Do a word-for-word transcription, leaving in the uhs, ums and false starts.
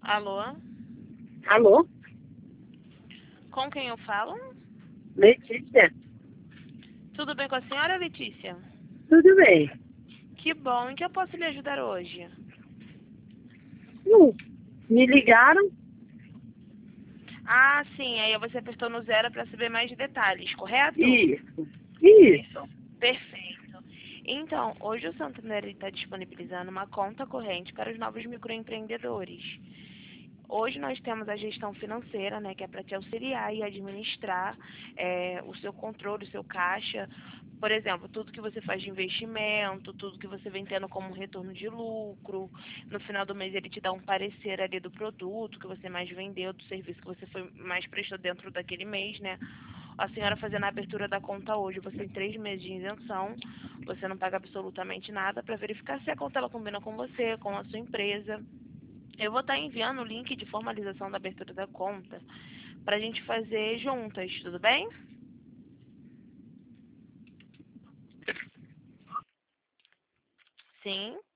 Alô? Alô? Com quem eu falo? Letícia? Tudo bem com a senhora, Letícia? Tudo bem? Que bom. Em que eu posso lhe ajudar hoje? Hum, me ligaram? Ah, sim. Aí você apertou no zero para saber mais detalhes, correto? Isso. Isso. Perfeito. Então, hoje o Santander está disponibilizando uma conta corrente para os novos microempreendedores. Hoje nós temos a gestão financeira, né, que é para te auxiliar e administrar é, o seu controle, o seu caixa. Por exemplo, tudo que você faz de investimento, tudo que você vem tendo como retorno de lucro. No final do mês ele te dá um parecer ali do produto que você mais vendeu, do serviço que você foi mais prestou dentro daquele mês, né? A senhora fazendo a abertura da conta hoje, você tem três meses de isenção, você não paga absolutamente nada para verificar se a conta ela combina com você, com a sua empresa. Eu vou estar enviando o link de formalização da abertura da conta para a gente fazer juntas, tudo bem? Sim.